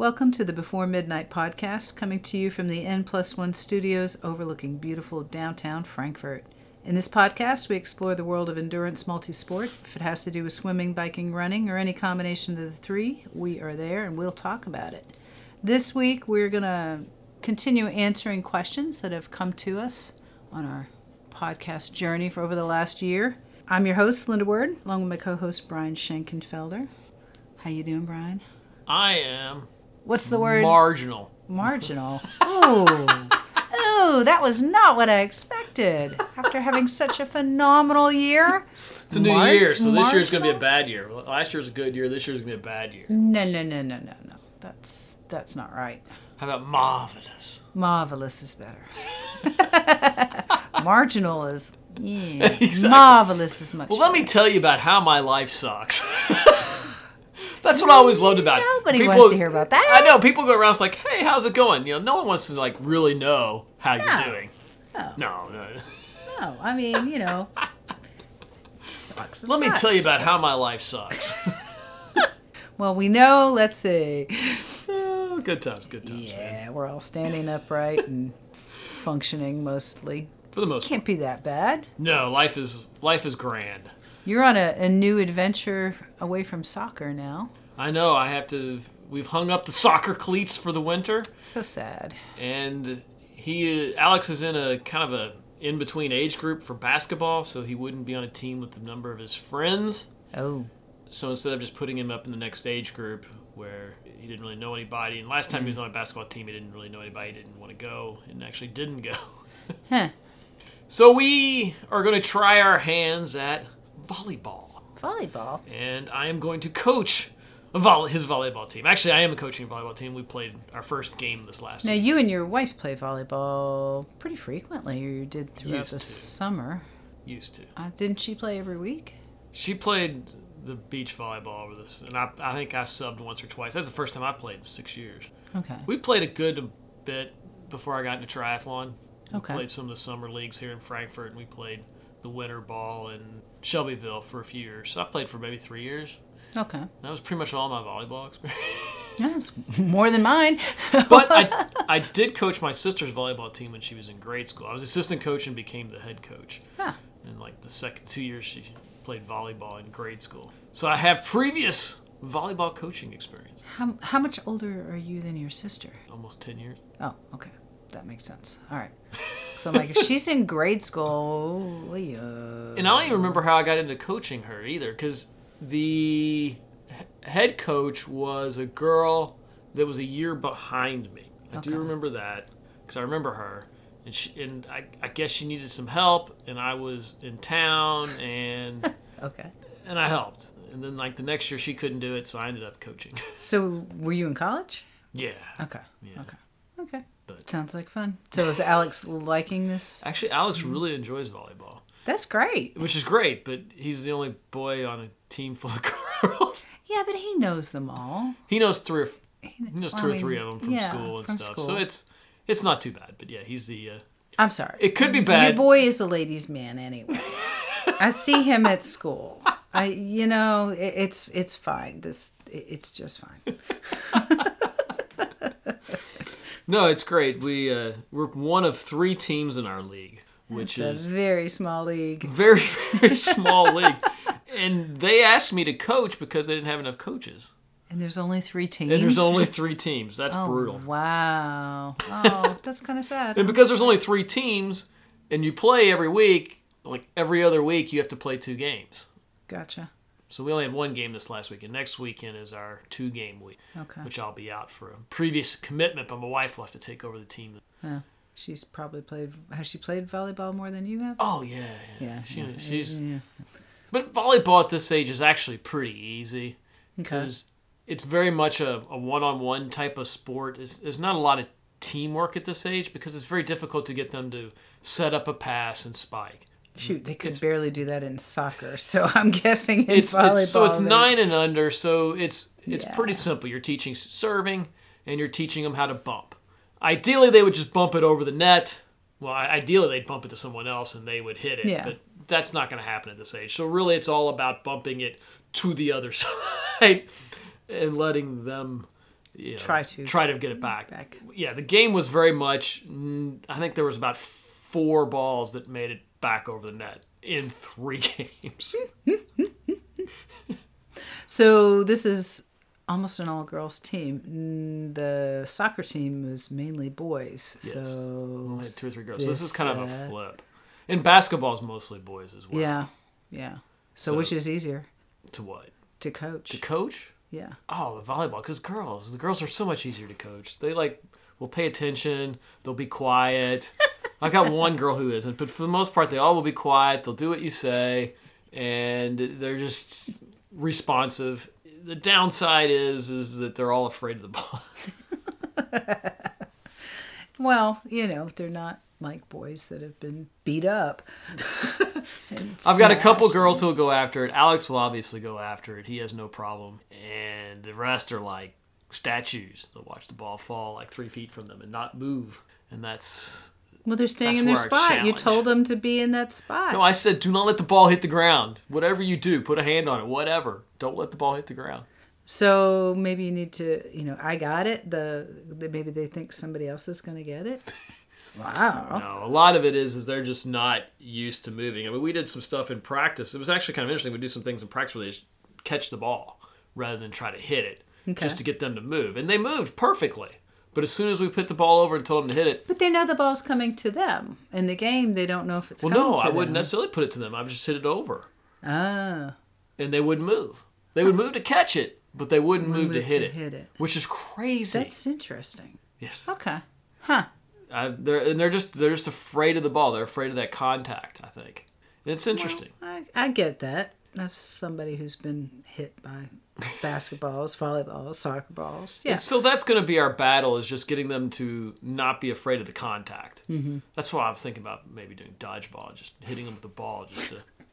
Welcome to the Before Midnight podcast, coming to you from the N+1 studios overlooking beautiful downtown Frankfurt. In this podcast, we explore the world of endurance multisport. If it has to do with swimming, biking, running, or any combination of the three, we are there and we'll talk about it. This week, we're going to continue answering questions that have come to us on our podcast journey for over the last year. I'm your host, Linda Word, along with my co-host, Brian Schenkenfelder. How you doing, Brian? I am... What's the word? Marginal. Marginal. Oh, that was not what I expected. After having such a phenomenal year. It's a new year, so this year's going to be a bad year. Last year was a good year. This year's going to be a bad year. No. That's not right. How about marvelous? Marvelous is better. Marginal is... Yeah. Exactly. Marvelous is much Well, better. let me tell you about how my life sucks. That's what I always loved about it. Nobody wants to hear about that. I know. People go around it's like, hey, how's it going? You know, no one wants to like really know how you're doing. No. No, I mean, you know, it sucks. Let me tell you about how my life sucks. Well, we know, let's see. Good times, Yeah, man. we're all standing upright and functioning mostly. For the most part. Can't be that bad. No, life is grand. You're on a new adventure away from soccer now. I know. We've hung up the soccer cleats for the winter. So sad. And Alex is in a kind of a in-between age group for basketball, so he wouldn't be on a team with the number of his friends. Oh. So instead of just putting him up in the next age group where he didn't really know anybody, and last time he was on a basketball team, he didn't really know anybody, he didn't want to go, and actually didn't go. Huh. So we are going to try our hands at volleyball. Volleyball? And I am going to coach his volleyball team. Actually, I am coaching a volleyball team. We played our first game this last week. Now, you and your wife play volleyball pretty frequently. You did throughout Used the to. summer. Used to. Didn't she play every week? She played the beach volleyball over this, and I think I subbed once or twice. That's the first time I played in 6 years. Okay. We played a good bit before I got into triathlon. Okay. We played some of the summer leagues here in Frankfurt, and we played the winter ball in Shelbyville for a few years. So I played for maybe 3 years. Okay. That was pretty much all my volleyball experience. That's more than mine. But I did coach my sister's volleyball team when she was in grade school. I was assistant coach and became the head coach. Huh. In like the second 2 years she played volleyball in grade school. So I have previous volleyball coaching experience. How much older are you than your sister? Almost 10 years. Oh, okay. That makes sense. All right. So I'm like, if she's in grade school, And I don't even remember how I got into coaching her either, because the head coach was a girl that was a year behind me. I do remember that, because I remember her. And I guess she needed some help, and I was in town, and Okay. and I helped. And then like the next year she couldn't do it, so I ended up coaching. So were you in college? Yeah. Okay. Yeah. Okay. But- Sounds like fun. So is Alex liking this? Actually, Alex really enjoys volleyball, That's great. which is great, but he's the only boy on a team full of girls. Yeah, but he knows them all. He knows two or I three mean, of them from yeah, school and from stuff. school. So it's not too bad. But yeah, he's the... I'm sorry. it could be bad. Your boy is a ladies' man anyway. I see him at school. It's fine. It's just fine. No, it's great. We're one of 3 teams in our league, which It's is a very small league. very, very small league. And they asked me to coach because they didn't have enough coaches. And there's only 3 teams. And there's only 3 teams. That's Oh, brutal. wow. Oh, that's kind of sad. And because there's only 3 teams, and you play every week, like every other week, you have to play 2 games. Gotcha. So we only had 1 game this last week, and next weekend is our 2-game week, Okay. which I'll be out for a previous commitment, but my wife will have to take over the team. Yeah. She's probably has she played volleyball more than you have? Oh, yeah. Yeah. She's... Yeah. But volleyball at this age is actually pretty easy, Okay. because it's very much a one-on-one type of sport. There's not a lot of teamwork at this age, because it's very difficult to get them to set up a pass and spike. Shoot, they could barely do that in soccer, so I'm guessing in volleyball. So it's 9 and under, so it's Yeah. pretty simple. You're teaching serving, and you're teaching them how to bump. Ideally, they would just bump it over the net. Well, ideally, they'd bump it to someone else, and they would hit it. Yeah. But that's not going to happen at this age. So really, it's all about bumping it to the other side and letting them try to get it back. Yeah, the game was very much. I think there was about 4 balls that made it back over the net in 3 games. So this is almost an all-girls team. The soccer team was mainly boys. Yes. So only had 2 or 3 girls. So this is kind of a flip. And basketball is mostly boys as well. Yeah. So which is easier? To what? To coach. To coach? Yeah. Oh, the volleyball. Because the girls are so much easier to coach. They will pay attention. They'll be quiet. I got one girl who isn't, but for the most part, they all will be quiet. They'll do what you say, and they're just responsive. The downside is that they're all afraid of the ball. Well, they're not like boys that have been beat up. I've got a couple girls who will go after it. Alex will obviously go after it. He has no problem. And the rest are like statues. They'll watch the ball fall like 3 feet from them and not move. And that's... Well, they're staying in their spot. You told them to be in that spot. No, I said, do not let the ball hit the ground. Whatever you do, put a hand on it. Whatever. Don't let the ball hit the ground. So maybe you need to, I got it. Maybe they think somebody else is going to get it. Wow. No, a lot of it is they're just not used to moving. I mean, we did some stuff in practice. It was actually kind of interesting. We do some things in practice where they just catch the ball rather than try to hit it, just to get them to move. And they moved perfectly. But as soon as we put the ball over and told them to hit it... But they know the ball's coming to them. In the game, they don't know if it's coming to them. Well, no, I wouldn't necessarily put it to them. I would just hit it over. Ah. And they wouldn't move. They would move to catch it, but they wouldn't move to hit it. Which is crazy. That's interesting. Yes. Okay. Huh. They're just afraid of the ball. They're afraid of that contact, I think. And it's interesting. Well, I get that. As somebody who's been hit by basketballs, volleyballs, soccer balls. Yeah. And so that's going to be our battle, is just getting them to not be afraid of the contact. Mm-hmm. That's why I was thinking about maybe doing dodgeball, just hitting them with the ball just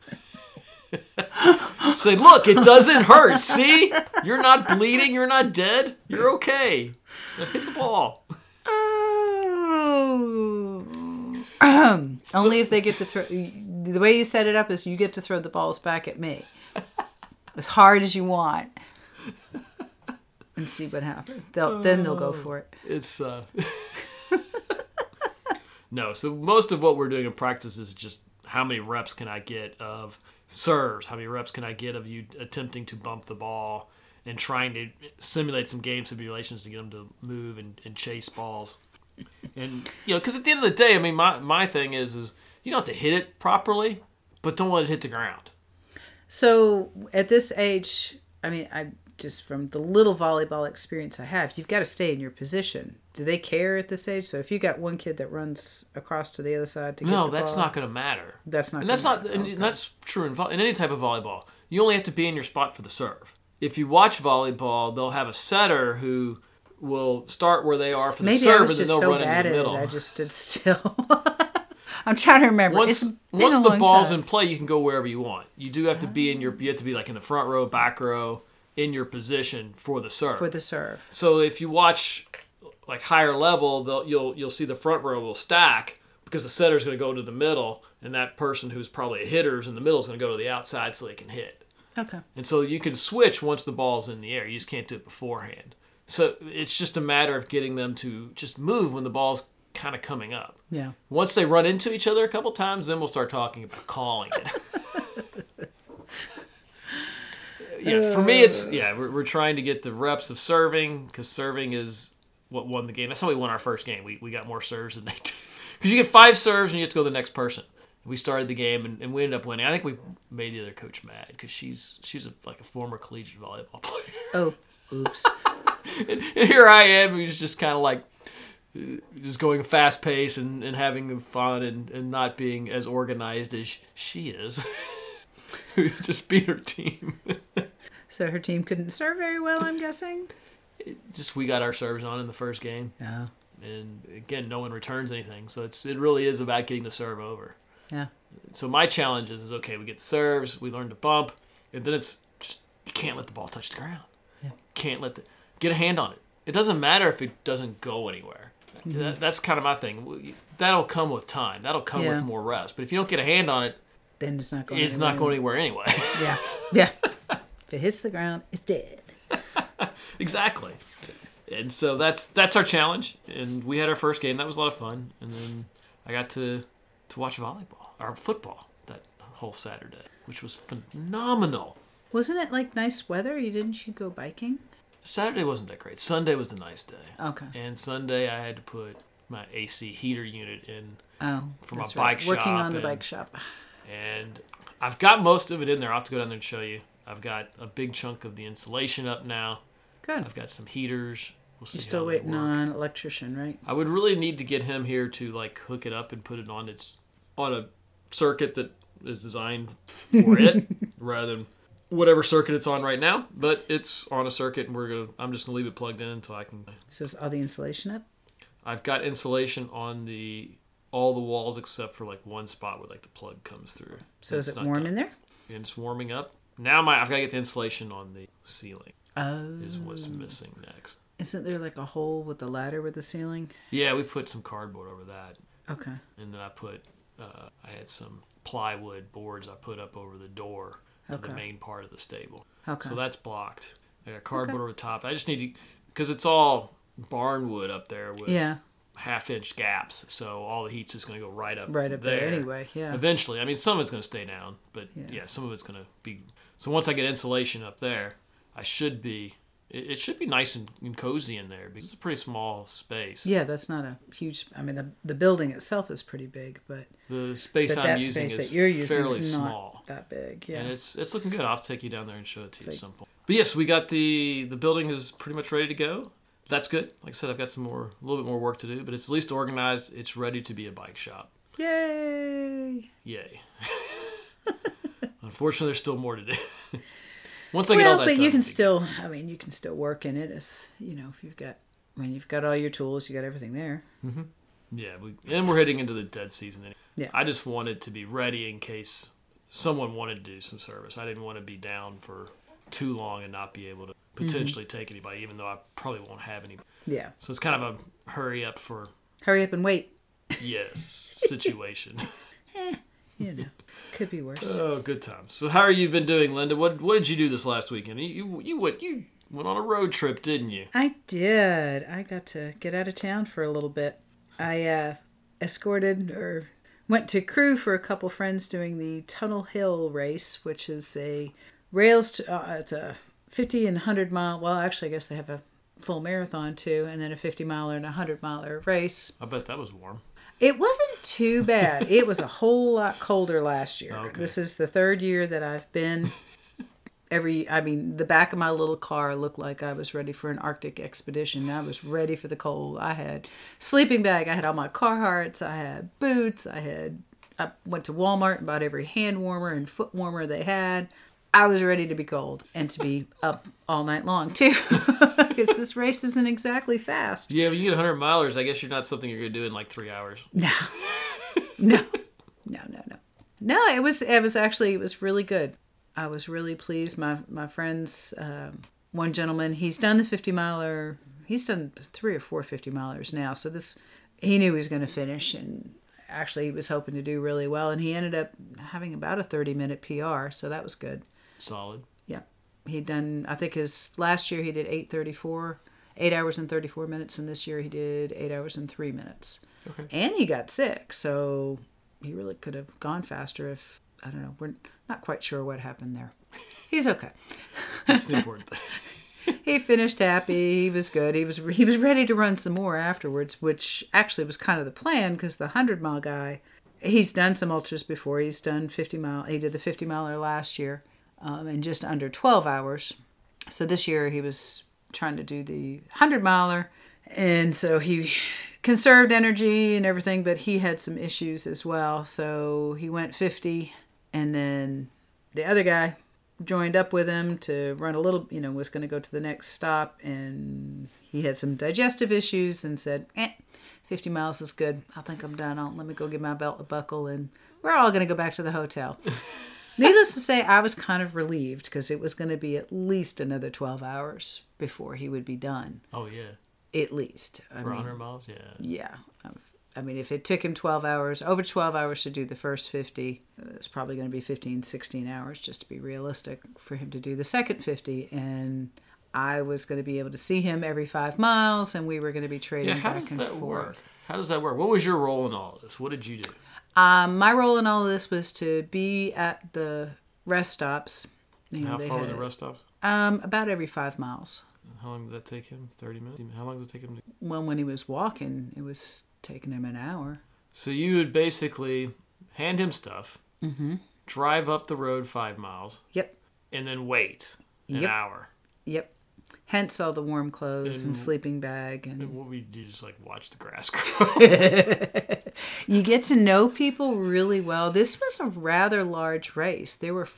to say, look, it doesn't hurt. See? You're not bleeding. You're not dead. You're okay. Now hit the ball. Only if they get to throw... The way you set it up is you get to throw the balls back at me. As hard as you want. And see what happens. Then they'll go for it. It's... No, so most of what we're doing in practice is just how many reps can I get of serves? How many reps can I get of you attempting to bump the ball and trying to simulate some game simulations to get them to move and chase balls? And, because at the end of the day, I mean, my thing is you don't have to hit it properly, but don't let it hit the ground. So at this age, I mean, I just from the little volleyball experience I have, you've got to stay in your position. Do they care at this age? So if you got one kid that runs across to the other side to get the ball... No, that's not going to matter. That's not. And that's true in any type of volleyball. You only have to be in your spot for the serve. If you watch volleyball, they'll have a setter who will start where they are for the serve, and then they'll run into the middle. I just stood still. I'm trying to remember. Once the ball's in play, you can go wherever you want. You do have to be you have to be like in the front row, back row, in your position for the serve. For the serve. So if you watch like higher level, you'll see the front row will stack because the setter's going to go to the middle, and that person who's probably a hitter is in the middle is going to go to the outside so they can hit. Okay. And so you can switch once the ball's in the air. You just can't do it beforehand. So it's just a matter of getting them to just move when the ball's kind of coming up. Yeah. Once they run into each other a couple times, then we'll start talking about calling it. For me, we're trying to get the reps of serving, because serving is what won the game. That's how we won our first game. We got more serves than they did. Because you get 5 serves and you get to go to the next person. We started the game and we ended up winning. I think we made the other coach mad because she's like a former collegiate volleyball player. Oh, oops. and here I am, who's just kind of like just going fast pace and having fun and not being as organized as she is. Just beat her team. So her team couldn't serve very well, I'm guessing? We got our serves on in the first game. Yeah. And again, no one returns anything. So it really is about getting the serve over. Yeah. So my challenge is okay, we get the serves, we learn to bump, and then it's just, you can't let the ball touch the ground. Yeah. Get a hand on it. It doesn't matter if it doesn't go anywhere. Mm-hmm. That's kind of my thing. That'll come with time. That'll come with more reps. But if you don't get a hand on it, then it's not going anywhere anyway. Yeah. If it hits the ground, it's dead. Exactly. And so that's our challenge. And we had our first game. That was a lot of fun. And then I got to watch volleyball or football that whole Saturday, which was phenomenal. Wasn't it like nice weather? Didn't you go biking? Saturday wasn't that great. Sunday was the nice day. Okay. And Sunday I had to put my AC heater unit in for my that's bike right. shop. Working on the bike shop. And I've got most of it in there. I'll have to go down there and show you. I've got a big chunk of the insulation up now. Good. I've got some heaters. We'll see. You're still waiting on an electrician, right? I would really need to get him here to like hook it up and put it on a circuit that is designed for it rather than whatever circuit it's on right now. But it's on a circuit, and I'm just gonna leave it plugged in until I can. So is all the insulation up? I've got insulation on all the walls except for like one spot where like the plug comes through. So is it warm in there? And it's warming up. Now I've got to get the insulation on the ceiling. Oh. Is what's missing next. Isn't there like a hole with the ladder with the ceiling? Yeah, we put some cardboard over that. Okay. And then I had some plywood boards I put up over the door to the main part of the stable. Okay. So that's blocked. I got cardboard over the top. I just need to, because it's all barn wood up there with half-inch gaps, so all the heat's just going to go right up there anyway. Yeah. Eventually, I mean, some of it's going to stay down, but some of it's going to be. So once I get insulation up there, I should be. It should be nice and cozy in there because it's a pretty small space. Yeah, that's not a huge. I mean, the building itself is pretty big, but the space I'm using is that you're using fairly is small. Not that big. Yeah, and it's looking good. I'll take you down there and show it to you at some point. But yes, we got the building is pretty much ready to go. That's good. Like I said, I've got a little bit more work to do, but it's at least organized. It's ready to be a bike shop. Yay! Unfortunately, there's still more to do. Once I get all that done. But you can still, you can still work in it. As if you've got all your tools, you got everything there. Mm-hmm. Yeah, and we're heading into the dead season. Yeah. I just wanted to be ready in case someone wanted to do some service. I didn't want to be down for too long and not be able to potentially take anybody, even though I probably won't have any. Yeah. So it's kind of a hurry up and wait. Yes, situation. Could be worse. Oh, good times. So how have you been doing, Linda? What did you do this last weekend? You went on a road trip, didn't you? I did. I got to get out of town for a little bit. I went to Crewe for a couple friends doing the Tunnel Hill race, which is a it's a 50 and 100 mile. Well, actually, I guess they have a full marathon too, and then a 50 miler and a 100 miler race. I bet that was warm. It wasn't too bad. It was a whole lot colder last year. Okay. This is the third year that I've been. The back of my little car looked like I was ready for an Arctic expedition. I was ready for the cold. I had sleeping bag. I had all my Carhartts. I had boots. I went to Walmart and bought every hand warmer and foot warmer they had. I was ready to be cold and to be up all night long, too, because this race isn't exactly fast. Yeah, when you get 100 milers, I guess you're not something you're going to do in like 3 hours. No. No, it was really good. I was really pleased. My friends, one gentleman, he's done the 50 miler. He's done 3 or 4 50 milers now. So he knew he was going to finish, and actually he was hoping to do really well. And he ended up having about a 30-minute PR, so that was good. Solid. Yeah. He'd done, I think last year he did 8 hours and 34 minutes, and this year he did 8 hours and 3 minutes. Okay. And he got sick, so he really could have gone faster if, I don't know, we're not quite sure what happened there. He's okay. That's the important thing. He finished happy. He was good. He was ready to run some more afterwards, which actually was kind of the plan, because the 100-mile guy, he's done some ultras before. He's done 50 mile. He did the 50 miler last year in just under 12 hours. So this year he was trying to do the 100 miler, and so he conserved energy and everything, but he had some issues as well. So he went 50, and then the other guy joined up with him to run a little, was going to go to the next stop, and he had some digestive issues and said, 50 miles is good. I think I'm done. Let me go get my belt buckle, and we're all going to go back to the hotel. Needless to say, I was kind of relieved, because it was going to be at least another 12 hours before he would be done. Oh, yeah. At least. For 100 miles? Yeah. Yeah. If it took him over 12 hours to do the first 50, it's probably going to be 15, 16 hours just to be realistic for him to do the second 50. And I was going to be able to see him every 5 miles, and we were going to be trading how back does and that forth. work? How does that work? What was your role in all of this? What did you do? My role in all of this was to be at the rest stops. How far were the rest stops? About every 5 miles. How long did that take him? 30 minutes? How long did it take him? Well, when he was walking, it was taking him an hour. So you would basically hand him stuff, drive up the road 5 miles, Yep. and then wait an hour. Yep. Hence all the warm clothes and sleeping bag. And what would you do? Just like watch the grass grow? You get to know people really well. This was a rather large race. There were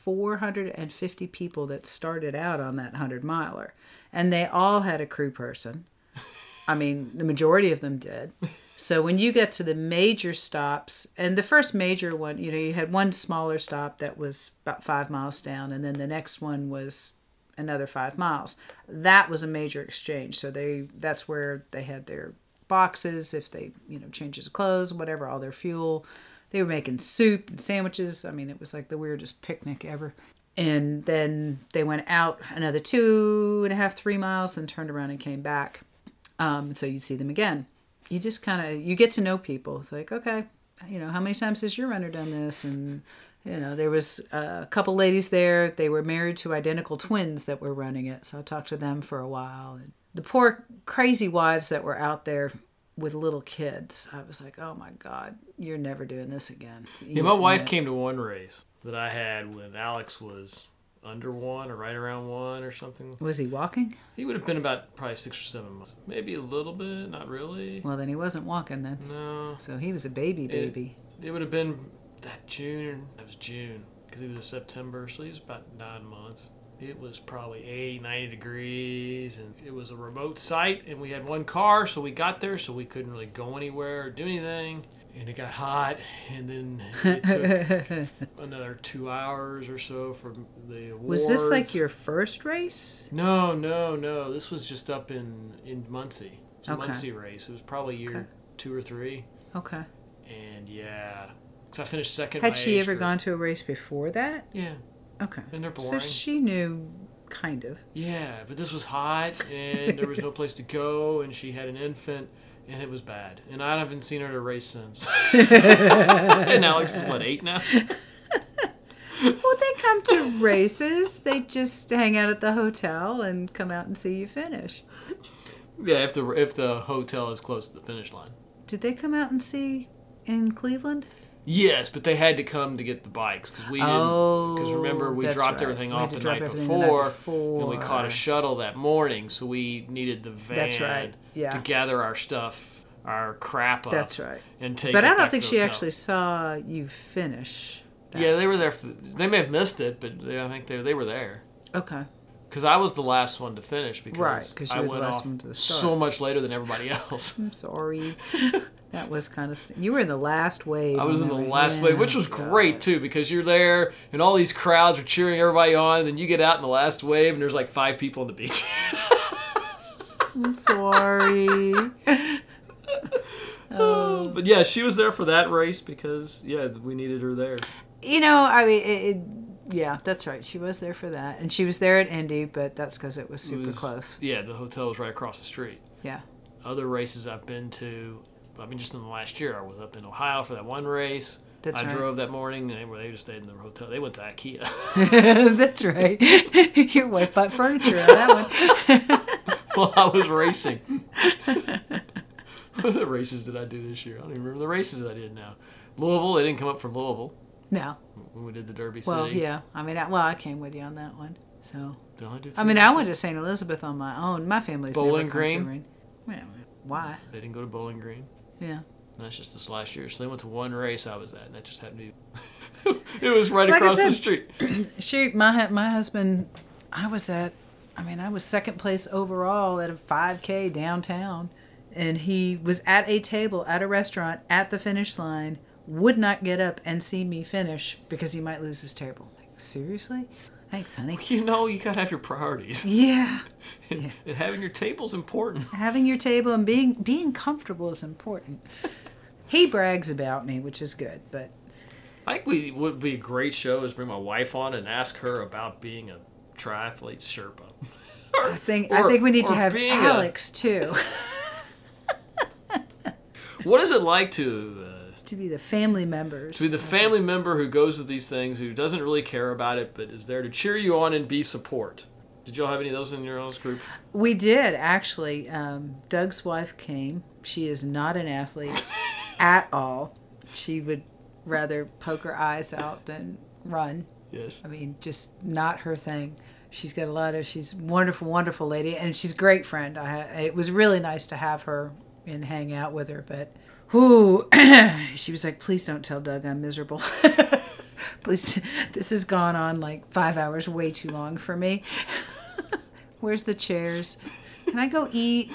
450 people that started out on that 100-miler. And they all had a crew person. I mean, the majority of them did. So when you get to the major stops, and the first major one, you had one smaller stop that was about 5 miles down, and then the next one was another 5 miles. That was a major exchange. So that's where they had their boxes, if they, changes of clothes, whatever, all their fuel. They were making soup and sandwiches. I mean, it was like the weirdest picnic ever. And then they went out another 2.5, 3 miles and turned around and came back. So you'd see them again. You just you get to know people. It's like, okay, how many times has your runner done this? And, there was a couple ladies there. They were married to identical twins that were running it. So I talked to them for a while. And the poor crazy wives that were out there with little kids, I was like, oh my God, you're never doing this again. Yeah, my wife came to one race that I had when Alex was under 1 or right around 1 or something. Was he walking? He would have been about probably 6 or 7 months. Maybe a little bit, not really. Well, then he wasn't walking then. No. So he was a baby. It would have been that June. It was June because it was September, so he was about 9 months. It was probably 90 degrees, and it was a remote site, and we had one car, so we got there, so we couldn't really go anywhere or do anything. And it got hot, and then it took another 2 hours or so for the awards. Was this like your first race? No. This was just up in Muncie. It was a Muncie race. It was probably year 2 or 3. Okay. And yeah, because I finished second. Had she ever gone to a race before that? Yeah. Okay. And they're boring. So she knew, kind of. Yeah, but this was hot, and there was no place to go, and she had an infant. And it was bad. And I haven't seen her at a race since. And Alex is, 8 now? Well, they come to races. They just hang out at the hotel and come out and see you finish. Yeah, if the hotel is close to the finish line. Did they come out and see in Cleveland? Yes, but they had to come to get the bikes because we didn't. Because remember, we dropped everything off the night before, and we caught a shuttle that morning, so we needed the van. That's right. Yeah. To gather our stuff, our crap up. That's right. And take. But it I don't back think to she the hotel. actually saw you finish. Yeah, they were there. They may have missed it, but I think they were there. Okay. Because I was the last one to finish because you I were went the last off one to the start. so much later than everybody else. I'm sorry. That was kind of... You were in the last wave. I was in the last wave, which was great, too, because you're there, and all these crowds are cheering everybody on, and then you get out in the last wave, and there's 5 people on the beach. I'm sorry. But yeah, she was there for that race because, we needed her there. Yeah, that's right. She was there for that. And she was there at Indy, but that's because it was super close. Yeah, the hotel was right across the street. Yeah. Other races I've been to, just in the last year, I was up in Ohio for that one race. That's right. I drove that morning, and they just stayed in the hotel. They went to IKEA. That's right. Your wife bought furniture on that one. Well, I was racing. What other races did I do this year? I don't even remember the races that I did now. Louisville, they didn't come up from Louisville. No. When we did the Derby City. Well, yeah. I came with you on that one. So. Did I do I went to St. Elizabeth on my own. My family's Bowling never come Green? to Green. Well, why? They didn't go to Bowling Green. Yeah. That's just this last year. So they went to one race I was at, and that just happened to be... It was right across the street. My husband, I was second place overall at a 5K downtown. And he was at a table at a restaurant at the finish line, would not get up and see me finish because he might lose his table. Seriously? Thanks, honey. You gotta have your priorities. Yeah. And having your table's important. Having your table and being comfortable is important. He brags about me, which is good, but... I think would be a great show is bring my wife on and ask her about being a triathlete Sherpa. I think we need to have Alex too. What is it like to be the family members? To be the family member who goes to these things, who doesn't really care about it, but is there to cheer you on and be support. Did y'all have any of those in your own group? We did, actually. Doug's wife came. She is not an athlete at all. She would rather poke her eyes out than run. Yes. I mean, just not her thing. She's a wonderful, wonderful lady, and she's a great friend. It was really nice to have her and hang out with her, but she was like, please don't tell Doug I'm miserable. Please, this has gone on like 5 hours, way too long for me. Where's the chairs? Can I go eat?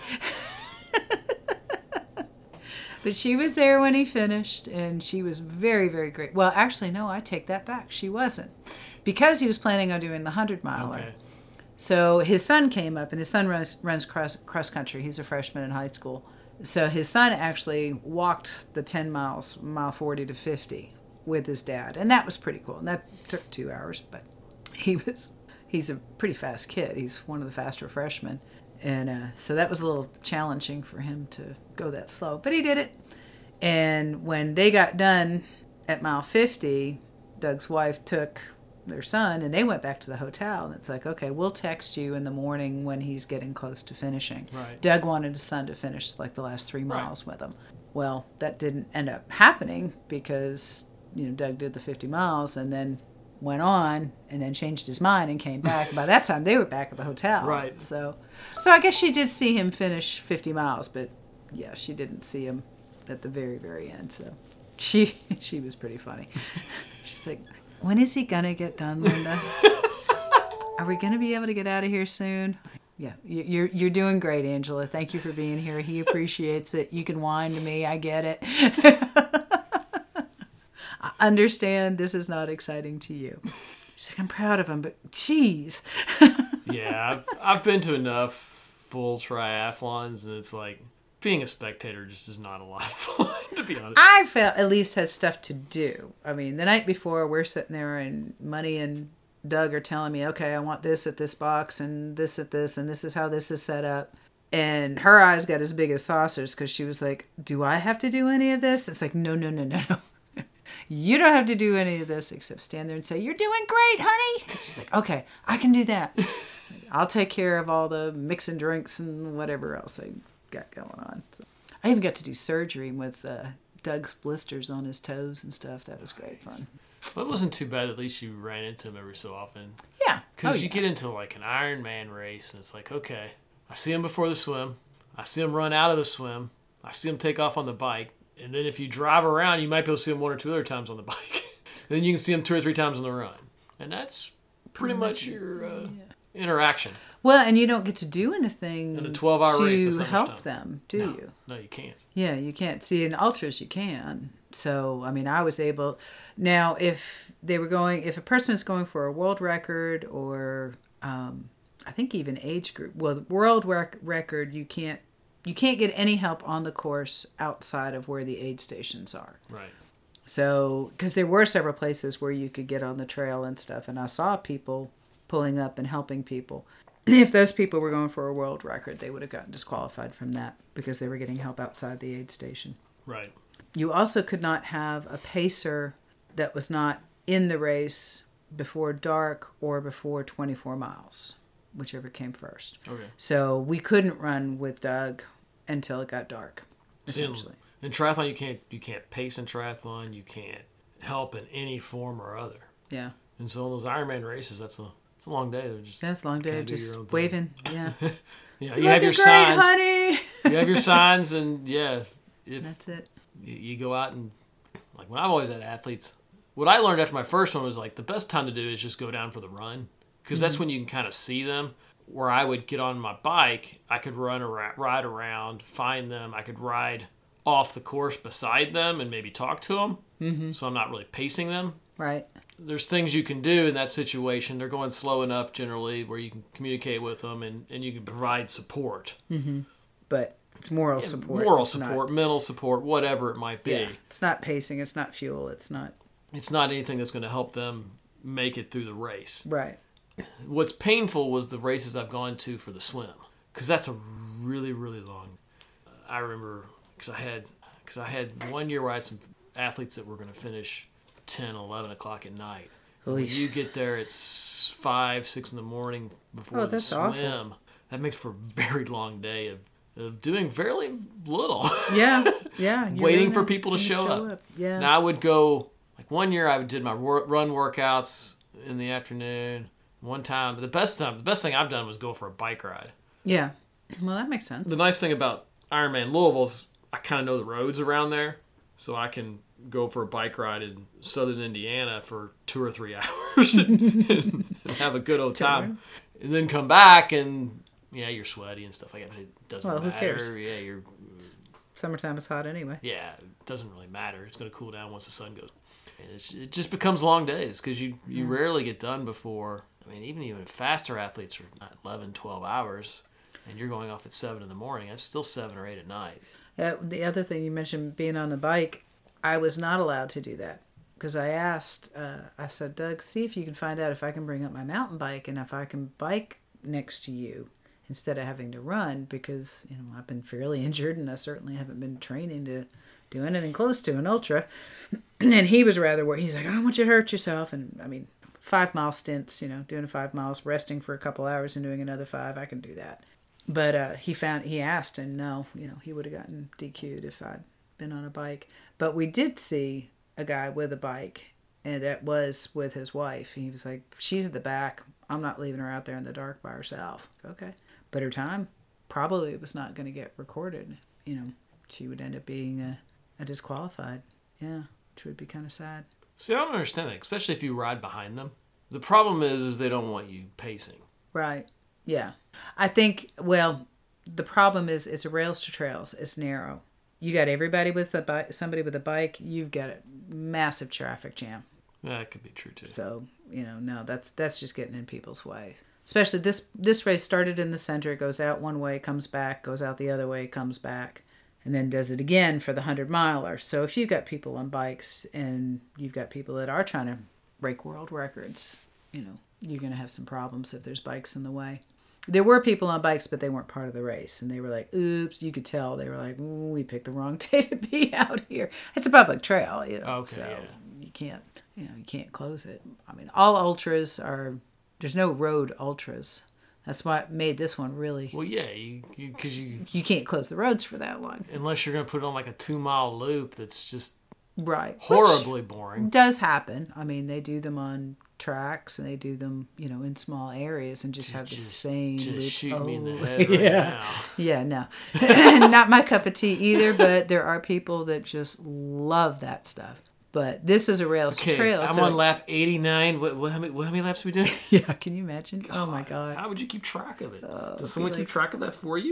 But she was there when he finished, and she was very, very great. Well, actually, no, I take that back. She wasn't. Because he was planning on doing the 100-miler. Okay. So his son came up, and his son runs cross country. He's a freshman in high school. So his son actually walked the 10 miles, mile 40 to 50, with his dad. And that was pretty cool. And that took 2 hours, but he's a pretty fast kid. He's one of the faster freshmen. And so that was a little challenging for him to go that slow. But he did it. And when they got done at mile 50, Doug's wife took their son, and they went back to the hotel. And it's like, okay, we'll text you in the morning when he's getting close to finishing. Right. Doug wanted his son to finish like the last 3 miles with him. Well, that didn't end up happening because, Doug did the 50 miles and then went on and then changed his mind and came back. By that time, they were back at the hotel. Right. So I guess she did see him finish 50 miles, but yeah, she didn't see him at the very, very end. So she was pretty funny. She's like, when is he going to get done, Linda? Are we going to be able to get out of here soon? Yeah, you're doing great, Angela. Thank you for being here. He appreciates it. You can whine to me. I get it. I understand this is not exciting to you. She's like, I'm proud of him, but geez. Yeah, I've been to enough full triathlons, and it's like being a spectator just is not a lot of fun, to be honest. I felt at least had stuff to do. I mean, the night before, we're sitting there, and Money and Doug are telling me, okay, I want this at this box, and this at this, and this is how this is set up. And her eyes got as big as saucers because she was like, do I have to do any of this? It's like, no. You don't have to do any of this except stand there and say, you're doing great, honey. And she's like, okay, I can do that. I'll take care of all the mixing drinks and whatever else they got going on. So, I even got to do surgery with Doug's blisters on his toes and stuff. That was great fun. Well, it wasn't too bad. At least you ran into him every so often. Yeah. Because you get into like an Ironman race, and it's like, okay, I see him before the swim. I see him run out of the swim. I see him take off on the bike. And then if you drive around, you might be able to see him 1 or 2 other times on the bike. And then you can see him 2 or 3 times on the run. And that's pretty much your interaction. Well, and you don't get to do anything in a 12-hour race to help them, do you? No, you can't. Yeah, you can't. See, in ultras, you can. So, I mean, I was able... Now, if a person is going for a world record or I think even age group, well, the world record, you can't get any help on the course outside of where the aid stations are. Right. So, because there were several places where you could get on the trail and stuff, and I saw people pulling up and helping people. If those people were going for a world record, they would have gotten disqualified from that because they were getting help outside the aid station. Right. You also could not have a pacer that was not in the race before dark or before 24 miles, whichever came first. Okay. So we couldn't run with Doug until it got dark, essentially. In triathlon, you can't pace in triathlon. You can't help in any form or other. Yeah. And so on those Ironman races, it's a long day. That's a long day of just waving. Yeah. Yeah. You have your great, signs. Honey. You have your signs, and that's it. You go out and like when I've always had athletes. What I learned after my first one was like the best time to do is just go down for the run because that's when you can kind of see them. Where I would get on my bike, I could ride around, find them. I could ride off the course beside them and maybe talk to them. Mm-hmm. So I'm not really pacing them. Right. There's things you can do in that situation. They're going slow enough generally where you can communicate with them and you can provide support. Mm-hmm. But it's moral support. Moral support, mental support, whatever it might be. Yeah. It's not pacing. It's not fuel. It's not anything that's going to help them make it through the race. Right. What's painful was the races I've gone to for the swim, because that's a really, really long. I remember because I had 1 year where I had some athletes that were going to finish 10, 11 o'clock at night. When you get there, it's 5, 6 in the morning before the swim. Awful. That makes for a very long day of doing fairly little. Yeah. Waiting for people to show up. Yeah. Now I would go, like 1 year I did my run workouts in the afternoon. One time, the best thing I've done was go for a bike ride. Yeah. Well, that makes sense. The nice thing about Ironman Louisville is I kind of know the roads around there, so I can go for a bike ride in southern Indiana for 2 or 3 hours and have a good old time. And then come back and, you're sweaty and stuff like that, but it doesn't matter. Who cares? Yeah, Summertime is hot anyway. Yeah, it doesn't really matter. It's going to cool down once the sun goes. And it just becomes long days because you rarely get done before. I mean, even faster athletes are not 11, 12 hours, and you're going off at 7 in the morning. That's still 7 or 8 at night. The other thing you mentioned, being on the bike, I was not allowed to do that because I asked, I said, Doug, see if you can find out if I can bring up my mountain bike and if I can bike next to you instead of having to run because, I've been fairly injured and I certainly haven't been training to do anything close to an ultra. And he was rather worried. He's like, I don't want you to hurt yourself. And I mean, 5-mile stints, doing 5 miles, resting for a couple hours and doing another 5, I can do that. But he asked, and no, he would have gotten DQ'd if I'd been on a bike. But we did see a guy with a bike, and that was with his wife. He was like, she's at the back. I'm not leaving her out there in the dark by herself. Okay. But her time probably was not going to get recorded. She would end up being a disqualified. Yeah, which would be kind of sad. See, I don't understand that, especially if you ride behind them. The problem is they don't want you pacing. Right. Yeah. I think, the problem is it's rails to trails. It's narrow. You got everybody with a bike, somebody with a bike, you've got a massive traffic jam. That could be true too. So, no, that's just getting in people's ways. Especially this race started in the center, it goes out one way, comes back, goes out the other way, comes back. And then does it again for the 100-miler. So if you've got people on bikes and you've got people that are trying to break world records, you're going to have some problems if there's bikes in the way. There were people on bikes, but they weren't part of the race. And they were like, oops, you could tell. They were like, we picked the wrong day to be out here. It's a public trail, Okay, so yeah. you can't close it. I mean, all ultras there's no road ultras. That's what made this one really... Well, yeah, because you can't close the roads for that long. Unless you're going to put it on like a 2-mile loop that's just right, horribly boring. Does happen. I mean, they do them on tracks and they do them, in small areas and just have the same just loop. Shoot me in the head right now. Yeah, no. Not my cup of tea either, but there are people that just love that stuff. But this is a rails to trail. I'm on lap 89. How many laps are we doing? Yeah, can you imagine? God, oh my God. How would you keep track of it? Does someone keep track of that for you?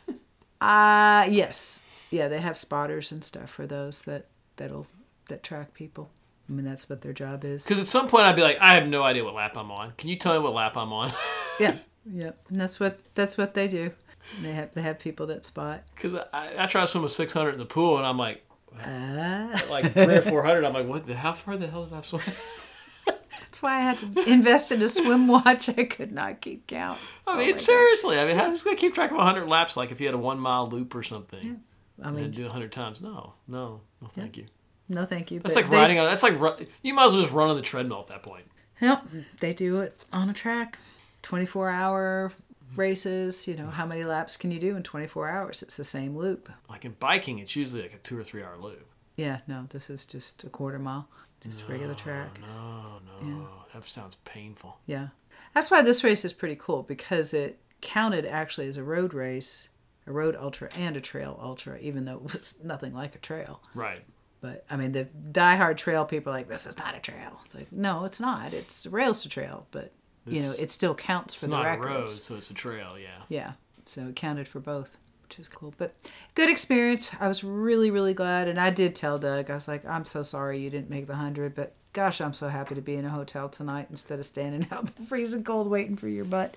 Yes. Yeah, they have spotters and stuff for those that track people. I mean, that's what their job is. Because at some point I'd be like, I have no idea what lap I'm on. Can you tell me what lap I'm on? Yeah. And that's what they do. And they have people that spot. Because I try to swim a 600 in the pool and I'm like, like 300 or 400. I'm like, how far the hell did I swim? That's why I had to invest in a swim watch. I could not keep count. I mean, seriously. God. I mean, how's going to keep track of 100 laps like if you had a 1-mile loop or something? Yeah. I mean, and do 100 times. No, thank you. No, thank you. That's like riding on. That's like you might as well just run on the treadmill at that point. Yep, they do it on a track, 24-hour races. How many laps can you do in 24 hours? It's the same loop. Like in biking, it's usually like a 2 or 3 hour loop. Yeah, no, this is just a quarter mile, just regular track. No, yeah. That sounds painful. Yeah, that's why this race is pretty cool because it counted actually as a road race, a road ultra, and a trail ultra, even though it was nothing like a trail. Right. But, I mean, the diehard trail people are like, this is not a trail. It's like, no, it's not. It's rails to trail. But, it still counts for the records. It's not a road, so it's a trail, yeah. Yeah. So it counted for both, which is cool. But good experience. I was really, really glad. And I did tell Doug, I was like, I'm so sorry you didn't make the 100. But, gosh, I'm so happy to be in a hotel tonight instead of standing out in the freezing cold waiting for your butt.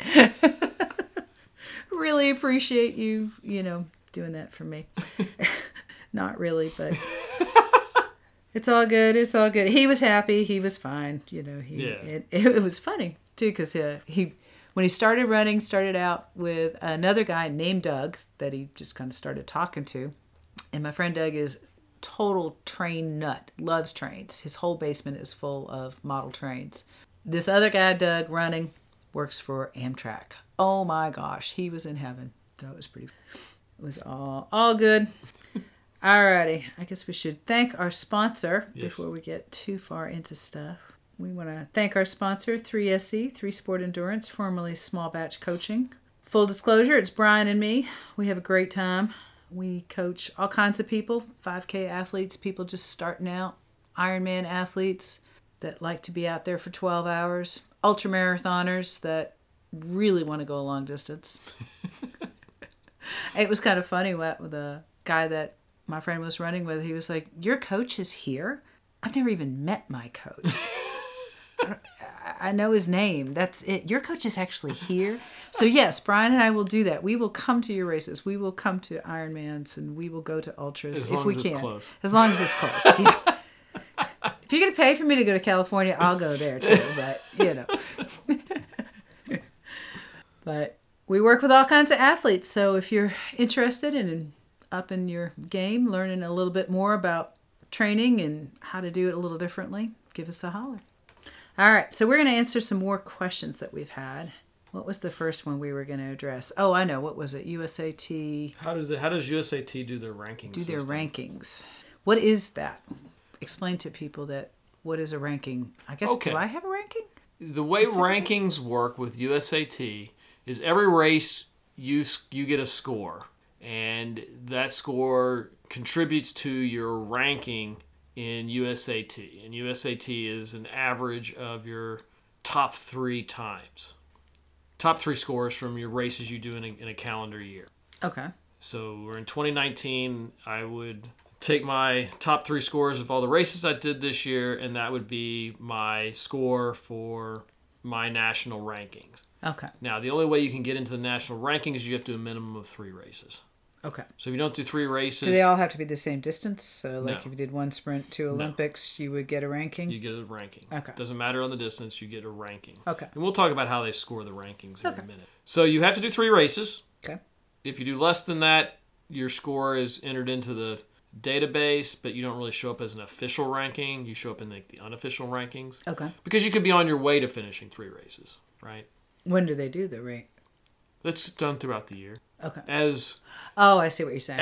Really appreciate you, doing that for me. Not really, but... It's all good. It's all good. He was happy. He was fine. It was funny. too, because when he started running, started out with another guy named Doug that he just kind of started talking to. And my friend Doug is total train nut, loves trains. His whole basement is full of model trains. This other guy, Doug, running, works for Amtrak. Oh my gosh, he was in heaven. So it was all good. Alrighty, I guess we should thank our sponsor before we get too far into stuff. We want to thank our sponsor, 3SE, 3 Sport Endurance, formerly Small Batch Coaching. Full disclosure, it's Brian and me. We have a great time. We coach all kinds of people, 5K athletes, people just starting out, Ironman athletes that like to be out there for 12 hours, ultra marathoners that really want to go a long distance. It was kind of funny with the guy that my friend was running with. He was like, "Your coach is here? I've never even met my coach." I know his name. That's it. Your coach is actually here. So yes, Brian and I will do that. We will come to your races. We will come to Ironmans and we will go to ultras if we can. Close. As long as it's close. Yeah. If you're going to pay for me to go to California, I'll go there too. But But we work with all kinds of athletes. So if you're interested in upping your game, learning a little bit more about training and how to do it a little differently, give us a holler. All right, so we're going to answer some more questions that we've had. What was the first one we were going to address? Oh, I know. What was it? USAT. How does USAT do their rankings? Their rankings. What is that? Explain to people what is a ranking. I guess, do I have a ranking? The way rankings work with USAT is every race you get a score. And that score contributes to your ranking in USAT. And USAT is an average of your top 3 times. Top 3 scores from your races you do in a calendar year. Okay. So we're in 2019. I would take my top 3 scores of all the races I did this year, and that would be my score for my national rankings. Okay. Now, the only way you can get into the national rankings is you have to do a minimum of 3 races. Okay. So if you don't do 3 races... Do they all have to be the same distance? So no. If you did 1 sprint, 2 Olympics, you would get a ranking? You get a ranking. Okay. Doesn't matter on the distance, you get a ranking. Okay. And we'll talk about how they score the rankings in a minute. So you have to do 3 races. Okay. If you do less than that, your score is entered into the database, but you don't really show up as an official ranking. You show up in the unofficial rankings. Okay. Because you could be on your way to finishing 3 races, right? When do they do the rank? That's done throughout the year. Okay. I see what you're saying.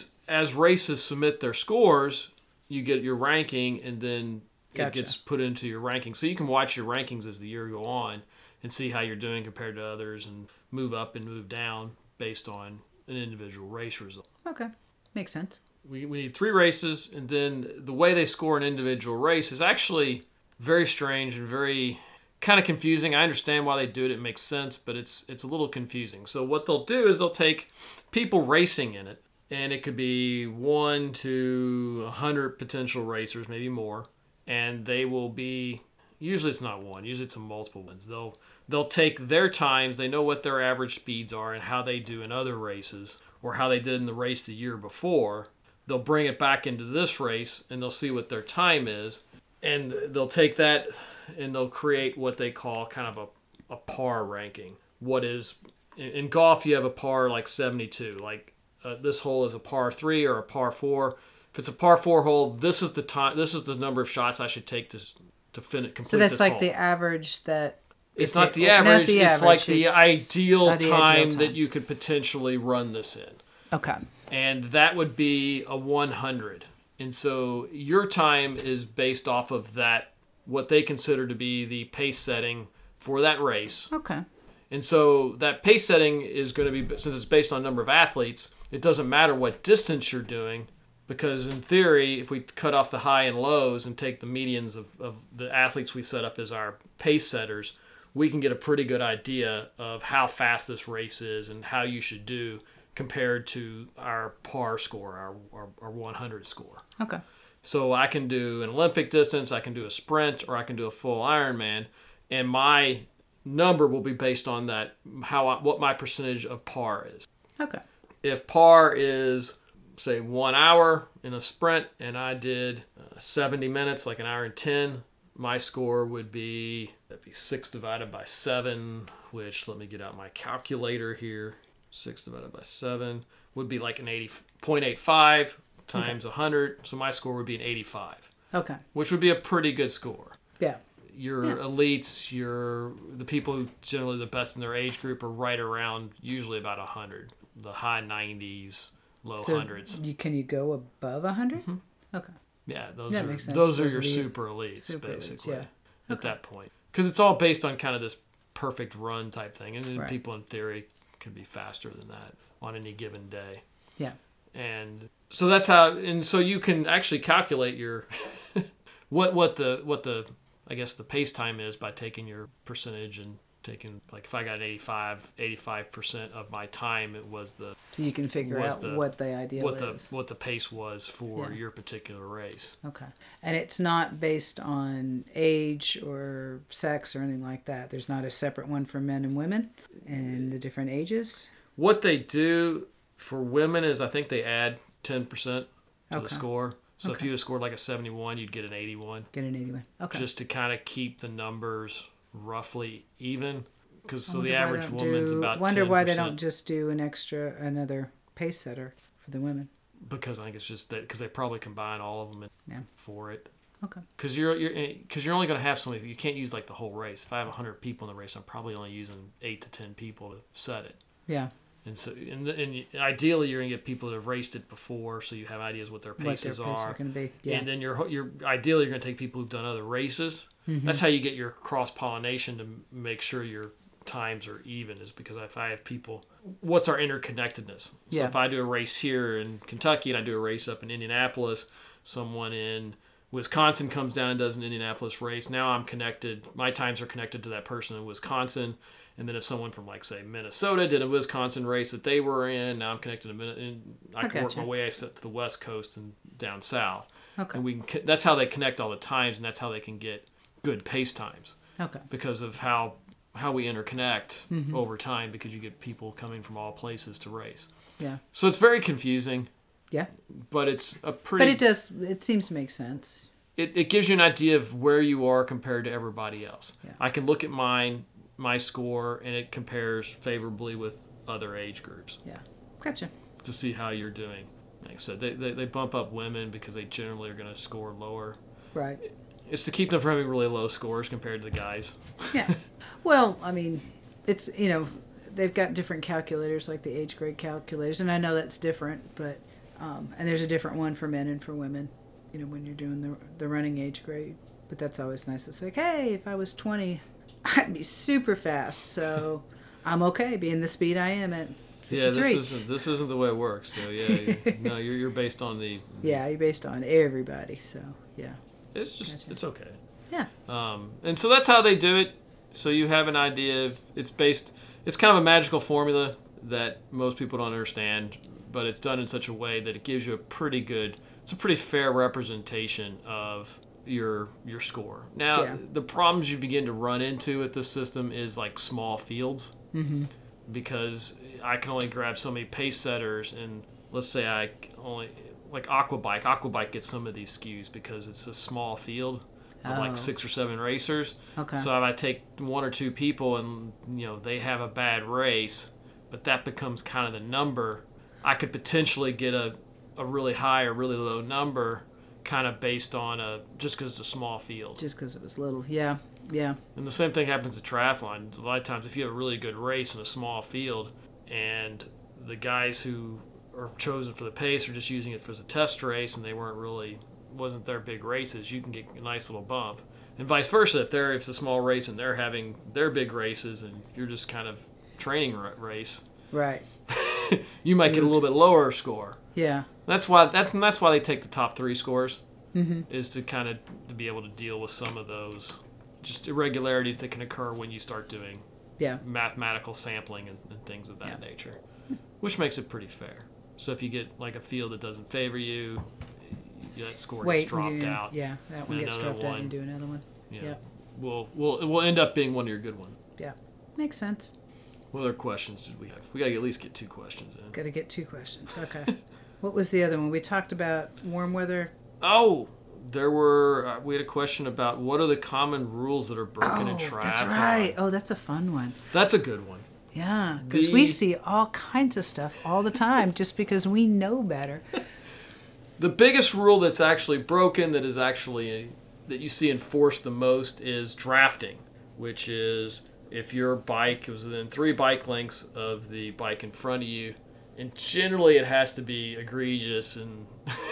As races submit their scores, you get your ranking, and then it gets put into your ranking. So you can watch your rankings as the year go on and see how you're doing compared to others and move up and move down based on an individual race result. Okay. Makes sense. We need 3 races, and then the way they score an individual race is actually very strange and very kind of confusing. I understand why they do it. It makes sense, but it's a little confusing. So what they'll do is they'll take people racing in it, and it could be 1 to 100 potential racers, maybe more, and they will be, usually it's not 1, usually it's multiple ones. They'll take their times, they know what their average speeds are and how they do in other races, or how they did in the race the year before. They'll bring it back into this race, and they'll see what their time is, and they'll take that and they'll create what they call kind of a par ranking. What is, in golf you have a par like 72, like this hole is a par 3 or a par 4. If it's a par 4 hole, this is the time, this is the number of shots I should take to complete this hole. So that's like the average that... It's not the average, it's like the ideal time that you could potentially run this in. Okay. And that would be a 100. And so your time is based off of that, what they consider to be the pace setting for that race. Okay. And so that pace setting is going to be, since it's based on number of athletes, it doesn't matter what distance you're doing, because in theory, if we cut off the high and lows and take the medians of the athletes we set up as our pace setters, we can get a pretty good idea of how fast this race is and how you should do compared to our par score, our 100 score. Okay. So I can do an Olympic distance, I can do a sprint, or I can do a full Ironman, and my number will be based on that, what my percentage of par is. Okay. If par is, say, 1 hour in a sprint, and I did 70 minutes, like an hour and 10, my score would be, that'd be 6 divided by 7, which, let me get out my calculator here. 6 divided by 7 would be like an 0.85 times 100. So my score would be an 85. Okay. Which would be a pretty good score. Yeah. Your elites, the people who generally the best in their age group are right around usually about 100. The high 90s, low hundreds. Can you go above 100? Mm-hmm. Okay. Yeah, that makes sense. Those are your super elites, basically, at that point. Because it's all based on kind of this perfect run type thing. And then people, in theory, can be faster than that on any given day. Yeah. And so that's how, and so you can actually calculate your, what the I guess the pace time is by taking your percentage and taking, like, if I got 85% of my time, it was the... So you can figure out what the ideal is. What the pace was for your particular race. Okay. And it's not based on age or sex or anything like that. There's not a separate one for men and women and the different ages? What they do for women is I think they add 10% to the score. So if you had scored like a 71, you'd get an 81. Get an 81. Okay. Just to kind of keep the numbers roughly even, because the average woman's about 10%. Wonder why they don't just do another pace setter for the women. Because I think it's just that, because they probably combine all of them for it. Okay. Because you're only going to have so many. You can't use like the whole race. If I have 100 people in the race, I'm probably only using 8 to 10 people to set it. Yeah. And so, and ideally, you're going to get people that have raced it before, so you have ideas what their paces are. Going to be. Yeah. And then ideally you're going to take people who've done other races. Mm-hmm. That's how you get your cross pollination to make sure your times are even. Is because if I have people, what's our interconnectedness? So if I do a race here in Kentucky and I do a race up in Indianapolis, someone in Wisconsin comes down and does an Indianapolis race. Now I'm connected. My times are connected to that person in Wisconsin. And then if someone from, like, say, Minnesota did a Wisconsin race that they were in, now I'm connected to Minnesota. And I can work my way to the West Coast and down south. Okay. And that's how they connect all the times, and that's how they can get good pace times. Okay. Because of how we interconnect over time, because you get people coming from all places to race. Yeah. So it's very confusing. Yeah. But it's a pretty... But it seems to make sense. It gives you an idea of where you are compared to everybody else. Yeah. I can look at my score, and it compares favorably with other age groups. Yeah. Gotcha. To see how you're doing. Like I said, they bump up women because they generally are going to score lower. Right. It's to keep them from having really low scores compared to the guys. Yeah. Well, I mean, it's, they've got different calculators, like the age grade calculators, and I know that's different, but, and there's a different one for men and for women, when you're doing the running age grade. But that's always nice to say, hey, if I was 20, I'd be super fast, so I'm okay being the speed I am at 53. Yeah, this isn't the way it works. So no, you're based on the... Yeah, you're based on everybody, so yeah. It's just, It's okay. Yeah. And so that's how they do it. So you have an idea of, it's kind of a magical formula that most people don't understand, but it's done in such a way that it gives you it's a pretty fair representation of your score. Now, the problems you begin to run into with this system is like small fields, because I can only grab so many pace setters, and let's say I only, like Aquabike gets some of these skews because it's a small field of like 6 or 7 racers. Okay. So if I take 1 or 2 people and they have a bad race, but that becomes kind of the number, I could potentially get a really high or really low number, kind of based on just because it's a small field. Just because it was little, yeah. And the same thing happens at triathlon. A lot of times, if you have a really good race in a small field, and the guys who are chosen for the pace are just using it for the test race, and they wasn't their big races, you can get a nice little bump. And vice versa, if it's a small race and they're having their big races, and you're just kind of training race, right? You might get a little bit lower score. Yeah. That's why they take the top 3 scores, is to kind of to be able to deal with some of those just irregularities that can occur when you start doing mathematical sampling and things of that nature, which makes it pretty fair. So if you get like a field that doesn't favor you, that score gets dropped out. Yeah, that one gets dropped out and you do another one. Yeah. Will end up being one of your good ones. Yeah. Makes sense. What other questions did we have? We got to at least get 2 questions in. Got to get 2 questions. Okay. What was the other one? We talked about warm weather. Oh, we had a question about what are the common rules that are broken in triathlon. That's right. Oh, that's a fun one. That's a good one. Yeah, because we see all kinds of stuff all the time just because we know better. The biggest rule that's actually broken that you see enforced the most is drafting, which is if your bike is within 3 bike lengths of the bike in front of you, and generally it has to be egregious and...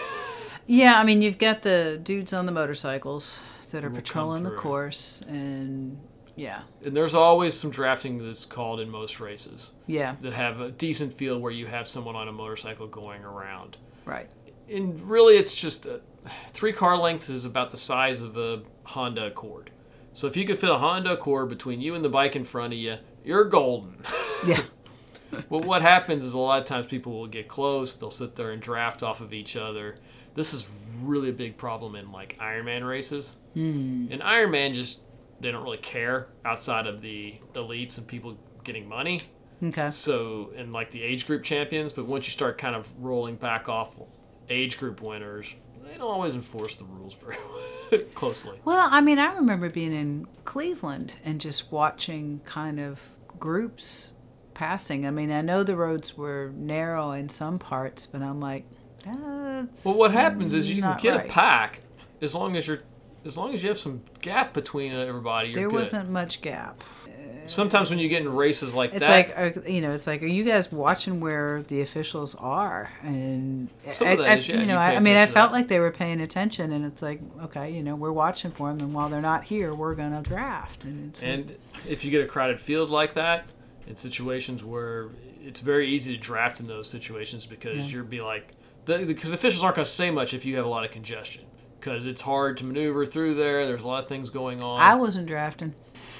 Yeah, I mean, you've got the dudes on the motorcycles that are patrolling the course, and yeah. And there's always some drafting that's called in most races. Yeah. That have a decent field where you have someone on a motorcycle going around. Right. And really, it's just 3 car lengths is about the size of a Honda Accord. So if you could fit a Honda Accord between you and the bike in front of you, you're golden. Yeah. Well, what happens is a lot of times people will get close. They'll sit there and draft off of each other. This is really a big problem in like Ironman races. In Ironman, they don't really care outside of the elites and people getting money. Okay. So, and like the age group champions, but once you start kind of rolling back off age group winners, they don't always enforce the rules very closely. Well, I mean, I remember being in Cleveland and just watching kind of groups passing. I mean, I know the roads were narrow in some parts, but I'm like, that's well, what happens is you can get right. a pack as long as you have some gap between everybody. You're there good. Wasn't much gap. Sometimes when you get in races like it's that, it's like, are you guys watching where the officials are? And some of that is, yeah. I felt like they were paying attention, and it's like, okay, we're watching for them, and while they're not here, we're gonna draft. And if you get a crowded field like that, in situations where it's very easy to draft in those situations because you'll be like, because officials aren't gonna say much if you have a lot of congestion because it's hard to maneuver through there. There's a lot of things going on. I wasn't drafting.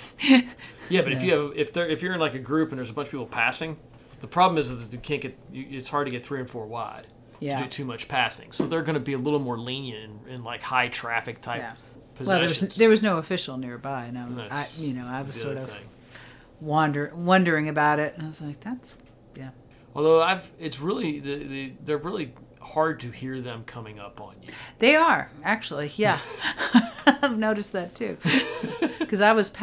Yeah, but if you're in like a group and there's a bunch of people passing, the problem is that you can't it's hard to get 3 and 4 wide. Yeah. To do too much passing. So they're going to be a little more lenient in like high traffic type possessions. Well, there was no official nearby, and I was sort of wondering about it, and I was like, yeah. Although it's really they're really hard to hear them coming up on you. They are actually, yeah. I've noticed that too. Because I was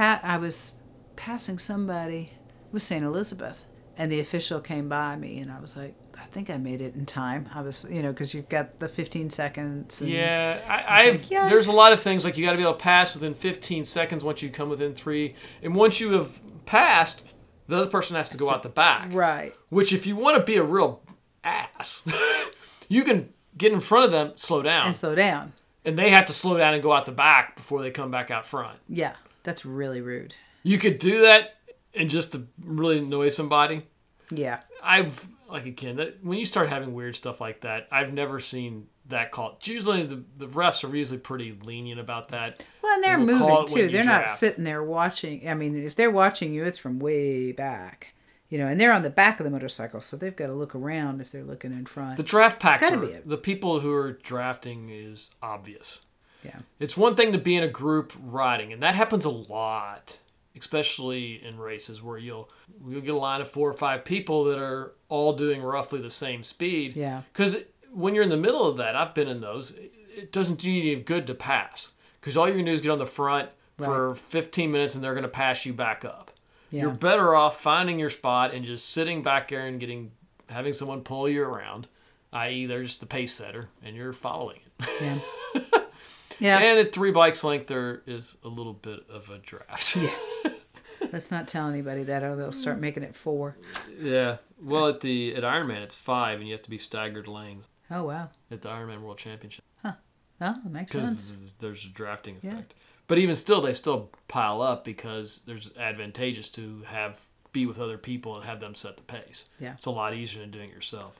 passing somebody. It was St. Elizabeth, and the official came by me, and I was like, I think I made it in time. I was, because you've got the 15 seconds. And there's a lot of things like you got to be able to pass within 15 seconds once you come within 3, and once you have passed, the other person has to go out the back. Right. Which, if you want to be a real ass, you can get in front of them, slow down. And slow down. And they have to slow down and go out the back before they come back out front. Yeah, that's really rude. You could do that and just to really annoy somebody. Yeah. When you start having weird stuff like that, I've never seen that called. Usually the refs are usually pretty lenient about that. Well, and they're moving too. They're not sitting there watching. I mean, if they're watching you, it's from way back. And they're on the back of the motorcycle, so they've got to look around if they're looking in front. The draft packs the people who are drafting is obvious. Yeah. It's one thing to be in a group riding, and that happens a lot, especially in races where you'll get a line of 4 or 5 people that are all doing roughly the same speed. Yeah. Because when you're in the middle of that, I've been in those, it doesn't do you any good to pass. Because all you're going to do is get on the front for 15 minutes, and they're going to pass you back up. Yeah. You're better off finding your spot and just sitting back there and having someone pull you around, i.e. they're just the pace setter, and you're following it. Yeah. Yeah. And at 3 bikes length, there is a little bit of a draft. Yeah. Let's not tell anybody that, or they'll start making it 4. Yeah. Well, at Ironman, it's 5, and you have to be staggered lanes. Oh, wow. At the Ironman World Championship. Huh. Oh, that makes sense. Because there's a drafting effect. Yeah. But even still, they still pile up because there's advantageous to be with other people and have them set the pace. Yeah. It's a lot easier than doing it yourself.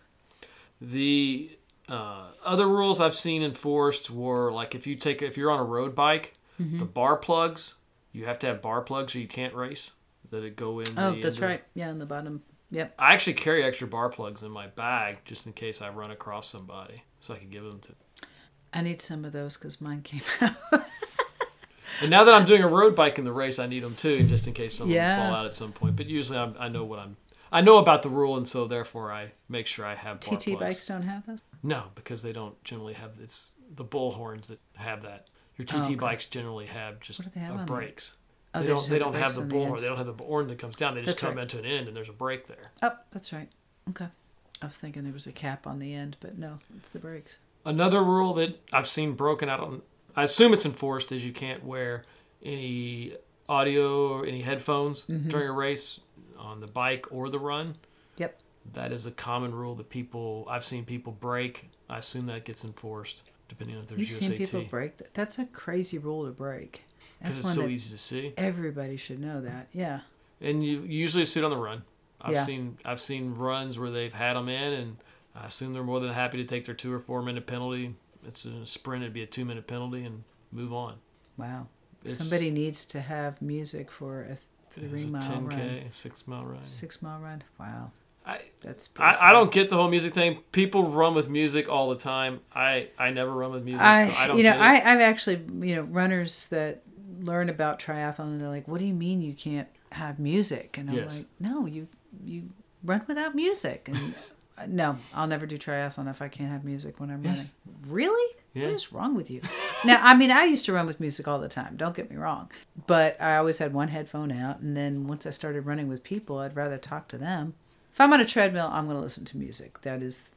The other rules I've seen enforced were like if you're on a road bike, the bar plugs, you have to have bar plugs or you can't race. That it go in. Oh, that's right. Yeah, in the bottom. Yep. I actually carry extra bar plugs in my bag just in case I run across somebody, so I can give them to. I need some of those because mine came out. And now that I'm doing a road bike in the race, I need them too, just in case someone will fall out at some point. But usually I know what I know about the rule, and so therefore I make sure I have bar TT plugs. bikes don't have those? No, because they don't generally have. It's the bullhorns that have that. Your TT bikes generally have just What do they have on them? brakes. Oh, They don't have brakes the on bullhorn. ends. They don't have the horn that comes down. They just That's come right. into an end, and there's a brake there. Oh, that's right. Okay. I was thinking there was a cap on the end, but no, it's the brakes. Another rule that I've seen broken out on, I assume it's enforced, is you can't wear any audio or any headphones during a race on the bike or the run. Yep. That is a common rule that I've seen people break. I assume that gets enforced depending on if there's You've USAT. seen people break that. That's a crazy rule to break. Because That's it's one so that easy to see. everybody should know that. Yeah. And you usually see it on the run. Yeah. I've seen runs where they've had them in, and I assume they're more than happy to take their 2 or 4 minute penalty. It's a sprint; it'd be a 2 minute penalty, and move on. Wow. It's- Somebody needs to have music for a 3-mile 10K, run. 6-mile run. 6-mile run. Wow. I That's pretty I don't get the whole music thing. People run with music all the time. I never run with music, so I don't get it. I've actually, runners that learn about triathlon and they're like, "What do you mean you can't have music?" And I'm Yes. like, "No, you run without music." And no, I'll never do triathlon if I can't have music when I'm running. Really? Yeah. What is wrong with you? Now, I used to run with music all the time. Don't get me wrong, but I always had one headphone out, and then once I started running with people, I'd rather talk to them. If I'm on a treadmill, I'm going to listen to music. That is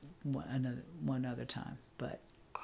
one other time, but.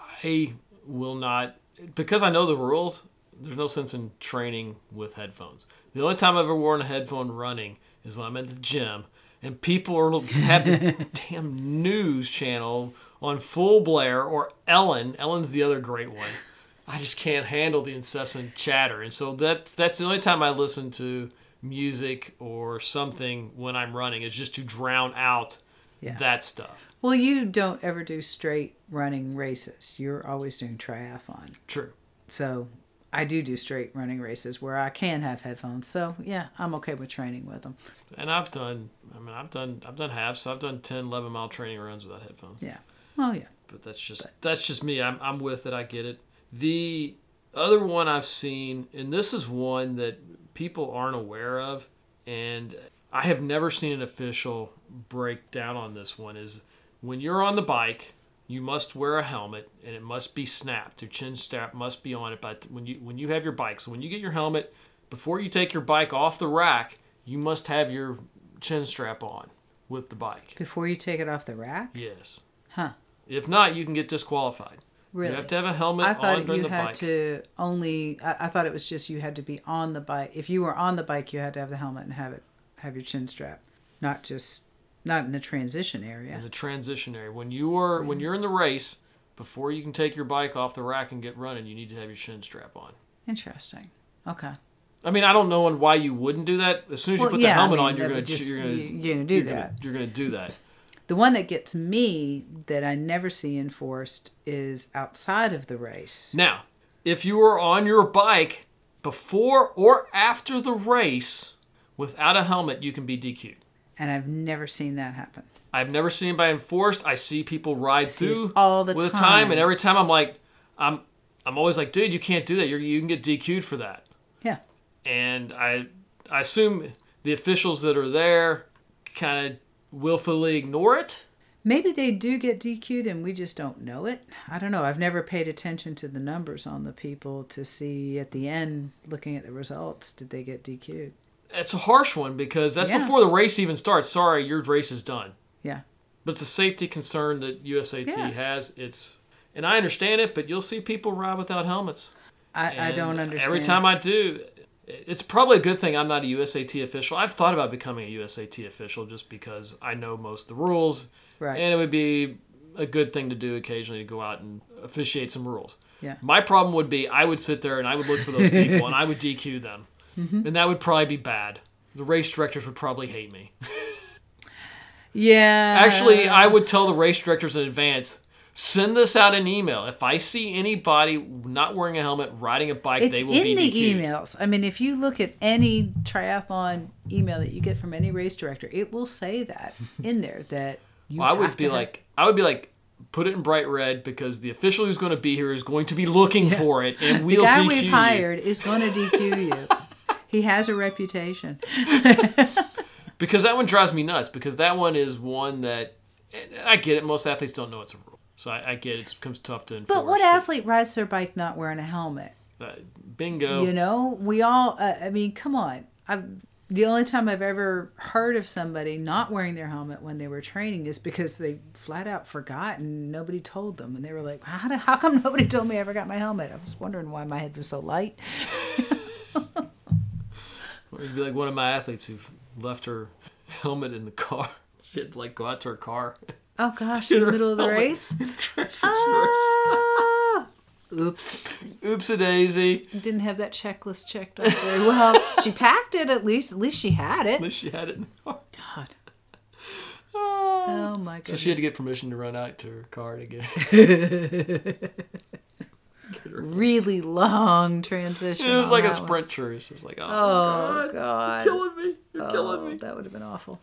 I will not, because I know the rules. There's no sense in training with headphones. The only time I've ever worn a headphone running is when I'm at the gym and people have the damn news channel on full blare, or Ellen. Ellen's the other great one. I just can't handle the incessant chatter, and so that's the only time I listen to music or something when I'm running, is just to drown out that stuff. Well, you don't ever do straight running races. You're always doing triathlon. True. So I do straight running races where I can have headphones. So yeah, I'm okay with training with them. And I've done halves, so I've done 10, 11 mile training runs without headphones. Yeah. Oh yeah. But that's just me. I'm with it. I get it. The other one I've seen, and this is one that people aren't aware of, and I have never seen an official break down on this one, is when you're on the bike, you must wear a helmet, and it must be snapped. Your chin strap must be on it. But when you have your bike, so when you get your helmet, before you take your bike off the rack, you must have your chin strap on with the bike. Before you take it off the rack? Yes. Huh. If not, you can get disqualified. Really? You have to have a helmet I thought on during you the had bike. to only. I thought it was just you had to be on the bike. If you were on the bike, you had to have the helmet and have your chin strap, not in the transition area. In the transition area, when you're in the race, before you can take your bike off the rack and get running, you need to have your chin strap on. Interesting. Okay. I mean, I don't know why you wouldn't do that. As soon as you put the helmet on, you're going to do that. The one that gets me that I never see enforced is outside of the race. Now, if you are on your bike before or after the race without a helmet, you can be DQ'd. And I've never seen that happen. I've never seen anybody enforced. I see people ride through all the with time. and every time I'm always like, dude, you can't do that. You can get DQ'd for that. Yeah. And I assume the officials that are there kind of willfully ignore it. Maybe they do get DQ'd and we just don't know it. I don't know. I've never paid attention to the numbers on the people to see at the end, looking at the results, did they get DQ'd? It's a harsh one because that's before the race even starts. Sorry, your race is done. Yeah. But it's a safety concern that USAT has. And I understand it, but you'll see people ride without helmets. I don't understand. Every time I do, it's probably a good thing I'm not a USAT official. I've thought about becoming a USAT official just because I know most of the rules. Right. And it would be a good thing to do occasionally to go out and officiate some rules. Yeah. My problem would be I would sit there and I would look for those people and I would DQ them. Mm-hmm. And that would probably be bad. The race directors would probably hate me. Yeah. Actually, I would tell the race directors in advance, send this out an email. If I see anybody not wearing a helmet, riding a bike, they will be DQ'd. It's in the emails. I mean, if you look at any triathlon email that you get from any race director, it will say that in there that you I would be like, put it in bright red because the official who's going to be here is going to be looking for it, and we'll DQ you. The guy we've hired is going to DQ you. He has a reputation. Because that one drives me nuts. Because that one is one that, I get it, most athletes don't know it's a rule. So I get it. It becomes tough to enforce. But what athlete rides their bike not wearing a helmet? Bingo. You know, we all, I mean, come on. The only time I've ever heard of somebody not wearing their helmet when they were training is because they flat out forgot and nobody told them. And they were like, how come nobody told me I forgot my helmet? I was wondering why my head was so light. Or you'd be like one of my athletes who left her helmet in the car. She had to like go out to her car. Oh gosh, in the middle of the race? Oops. Oops-a-daisy. Didn't have that checklist checked off very well. She packed it at least. At least she had it. At least she had it in the car. God. Oh my goodness. So she had to get permission to run out to her car to get really long transition. It was like a sprint race. It was like, oh God. You're killing me. You're killing me. That would have been awful.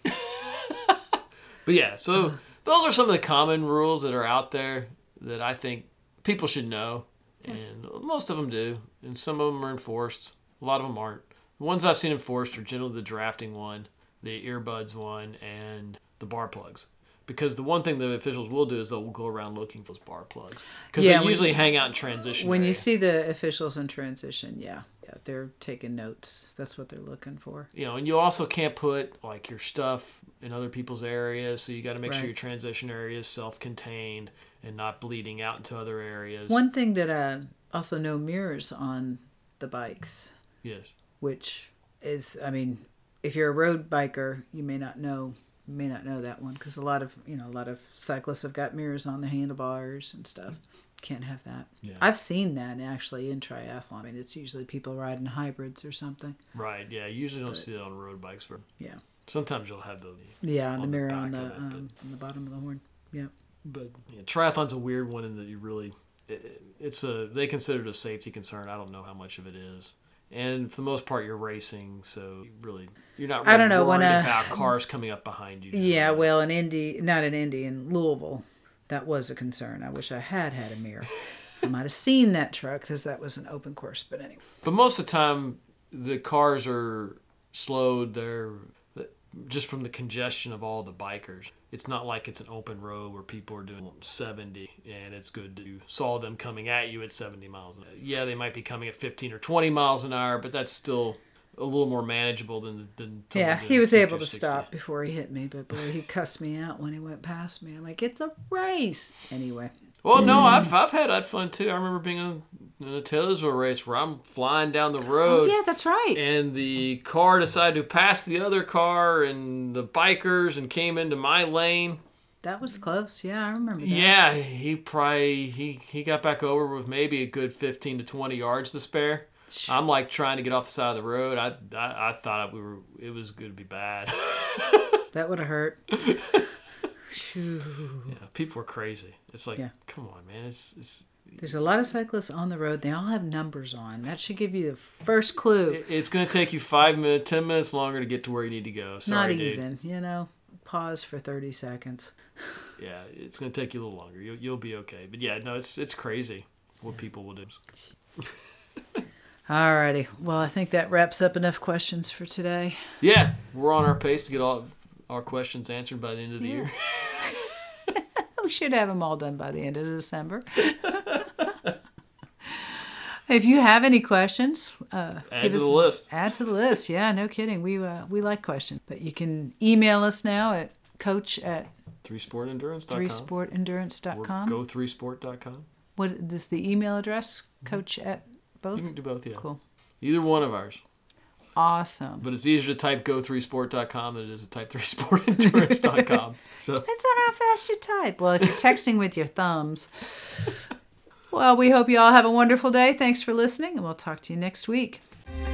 But yeah, so those are some of the common rules that are out there that I think people should know. And most of them do. And some of them are enforced. A lot of them aren't. The ones I've seen enforced are generally the drafting one, the earbuds one, and the bar plugs. Because the one thing the officials will do is they'll go around looking for those bar plugs. Because they usually hang out in transition. When you see the officials in transition, yeah, they're taking notes. That's what they're looking for. You know, and you also can't put like your stuff in other people's areas. So you got to make sure your transition area is self-contained and not bleeding out into other areas. One thing that also no mirrors on the bikes. Yes. Which is, I mean, if you're a road biker, you may not know that one because a lot of cyclists have got mirrors on the handlebars and stuff. Can't have that. Yeah. I've seen that actually in triathlon. I mean, it's usually people riding hybrids or something. Right. Yeah. You usually don't see it on road bikes. Yeah. Sometimes you'll have the the mirror on the bottom of the horn. Yeah. But triathlon's a weird one in that you really, they consider it a safety concern. I don't know how much of it is. And for the most part, you're racing, so you're not really worried about cars coming up behind you. Yeah, well, in Louisville, that was a concern. I wish I had a mirror. I might have seen that truck because that was an open course, but anyway. But most of the time, the cars are slowed. They're just from the congestion of all the bikers. It's not like it's an open road where people are doing 70 and it's good to saw them coming at you at 70 miles an hour. Yeah, they might be coming at 15 or 20 miles an hour, but that's still a little more manageable than yeah, he was able to stop before he hit me, but boy, he cussed me out when he went past me. I'm like, it's a race. Anyway. Well, no, I've had fun too. I remember being in a Taylorsville race where I'm flying down the road. Oh, yeah, that's right. And the car decided to pass the other car and the bikers and came into my lane. That was close. Yeah, I remember that. Yeah, he got back over with maybe a good 15 to 20 yards to spare. I'm like trying to get off the side of the road. I thought it was going to be bad. That would have hurt. Yeah, people were crazy. It's like, come on, man. It's There's a lot of cyclists on the road. They all have numbers on. That should give you the first clue. It's going to take you 5 minutes, 10 minutes longer to get to where you need to go. Sorry, Not even, pause for 30 seconds. Yeah, it's going to take you a little longer. You'll be okay. But yeah, no, it's crazy what people will do. Alrighty. Well, I think that wraps up enough questions for today. Yeah, we're on our pace to get all our questions answered by the end of the year. We should have them all done by the end of December. If you have any questions, add to the list. Add to the list. Yeah, no kidding. We like questions. But you can email us now at coach@3sportendurance.com. 3sportendurance.com. Or go3sport.com. What is the email address? Coach at both? You can do both, yeah. Cool. Either one of ours. Awesome. But it's easier to type go3sport.com than it is to type 3sportendurance.com. So depends on how fast you type. Well, if you're texting with your thumbs. Well, we hope you all have a wonderful day. Thanks for listening, and we'll talk to you next week.